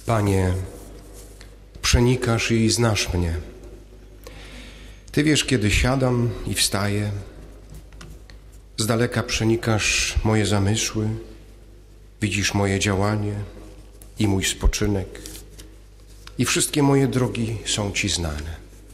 Panie, przenikasz i znasz mnie. Ty wiesz, kiedy siadam i wstaję. Z daleka przenikasz moje zamysły, widzisz moje działanie i mój spoczynek. I wszystkie moje drogi są Ci znane.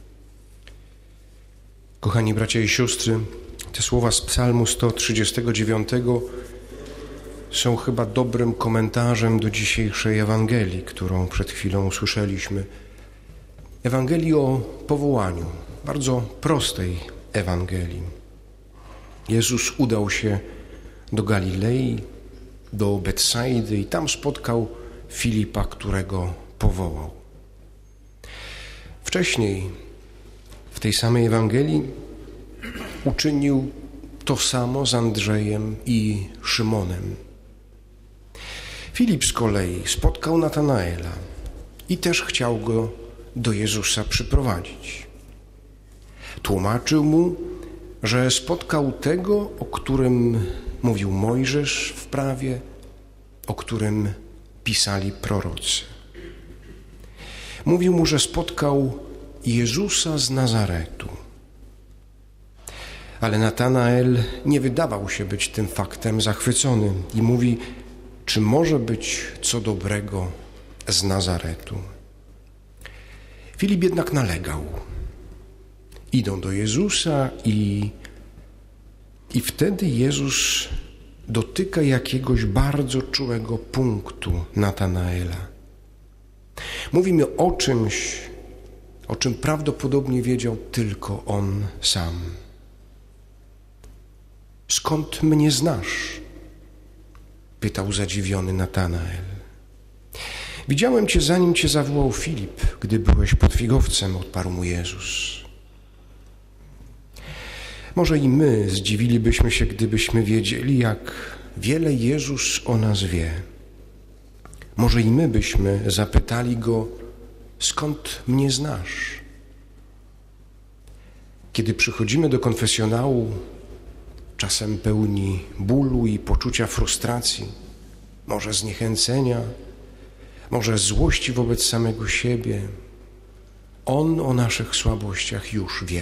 Kochani bracia i siostry, te słowa z Psalmu 139 są chyba dobrym komentarzem do dzisiejszej Ewangelii, którą przed chwilą usłyszeliśmy. Ewangelii o powołaniu, bardzo prostej Ewangelii. Jezus udał się do Galilei, do Betsaidy i tam spotkał Filipa, którego powołał. Wcześniej w tej samej Ewangelii uczynił to samo z Andrzejem i Szymonem. Filip z kolei spotkał Natanaela i też chciał go do Jezusa przyprowadzić. Tłumaczył mu, że spotkał tego, o którym mówił Mojżesz w prawie, o którym pisali prorocy. Mówił mu, że spotkał Jezusa z Nazaretu. Ale Natanael nie wydawał się być tym faktem zachwycony i mówi, czy może być co dobrego z Nazaretu. Filip jednak nalegał. Idą do Jezusa i wtedy Jezus dotyka jakiegoś bardzo czułego punktu Natanaela. Mówimy o czymś, o czym prawdopodobnie wiedział tylko on sam. Skąd mnie znasz? Pytał zadziwiony Natanael. Widziałem Cię, zanim Cię zawołał Filip, gdy byłeś pod figowcem, odparł mu Jezus. Może i my zdziwilibyśmy się, gdybyśmy wiedzieli, jak wiele Jezus o nas wie. Może i my byśmy zapytali Go, skąd mnie znasz? Kiedy przychodzimy do konfesjonału, czasem pełni bólu i poczucia frustracji, może zniechęcenia, może złości wobec samego siebie, On o naszych słabościach już wie.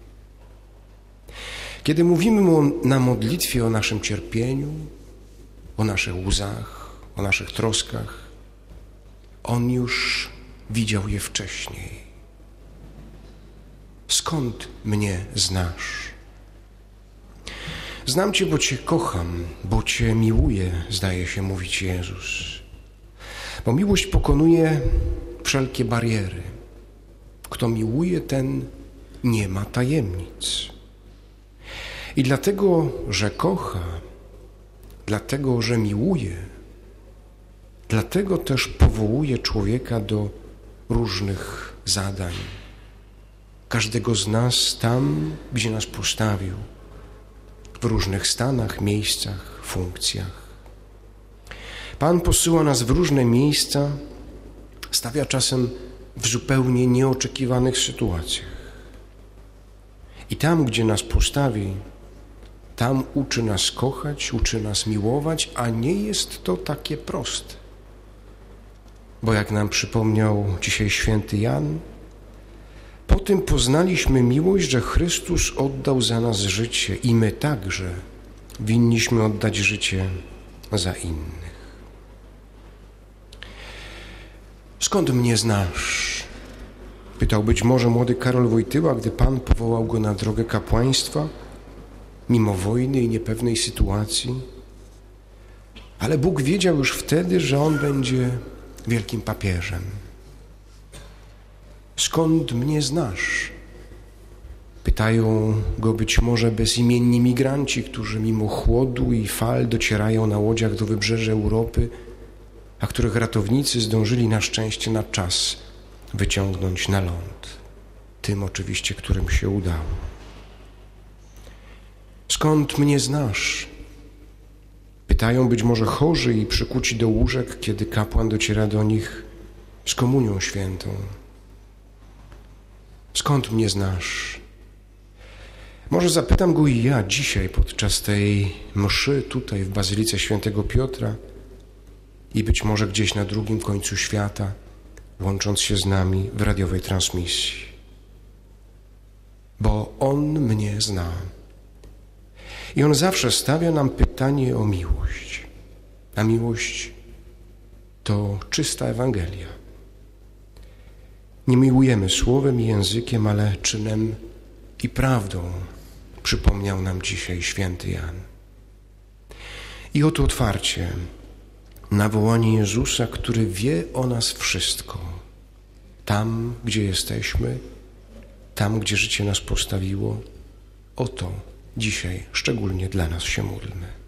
Kiedy mówimy Mu na modlitwie o naszym cierpieniu, o naszych łzach, o naszych troskach, On już widział je wcześniej. Skąd mnie znasz? Znam Cię, bo Cię kocham, bo Cię miłuję, zdaje się mówić Jezus. Bo miłość pokonuje wszelkie bariery. Kto miłuje, ten nie ma tajemnic. I dlatego, że kocha, dlatego, że miłuje, dlatego też powołuje człowieka do różnych zadań. Każdego z nas tam, gdzie nas postawił, w różnych stanach, miejscach, funkcjach. Pan posyła nas w różne miejsca, stawia czasem w zupełnie nieoczekiwanych sytuacjach. I tam, gdzie nas postawi, tam uczy nas kochać, uczy nas miłować, a nie jest to takie proste. Bo jak nam przypomniał dzisiaj święty Jan, po tym poznaliśmy miłość, że Chrystus oddał za nas życie i my także winniśmy oddać życie za innych. Skąd mnie znasz? Pytał być może młody Karol Wojtyła, gdy Pan powołał go na drogę kapłaństwa, mimo wojny i niepewnej sytuacji. Ale Bóg wiedział już wtedy, że on będzie wielkim papieżem. Skąd mnie znasz? Pytają go być może bezimienni migranci, którzy mimo chłodu i fal docierają na łodziach do wybrzeży Europy, a których ratownicy zdążyli na szczęście na czas wyciągnąć na ląd. Tym oczywiście, którym się udało. Skąd mnie znasz? Pytają być może chorzy i przykuci do łóżek, kiedy kapłan dociera do nich z komunią świętą. Skąd mnie znasz? Może zapytam go i ja dzisiaj podczas tej mszy tutaj w Bazylice Świętego Piotra i być może gdzieś na drugim końcu świata, łącząc się z nami w radiowej transmisji. Bo On mnie zna. I On zawsze stawia nam pytanie o miłość. A miłość to czysta Ewangelia. Nie miłujemy słowem i językiem, ale czynem i prawdą, przypomniał nam dzisiaj święty Jan. I oto otwarcie na wołanie Jezusa, który wie o nas wszystko. Tam, gdzie jesteśmy, tam, gdzie życie nas postawiło, o to dzisiaj szczególnie dla nas się módlmy.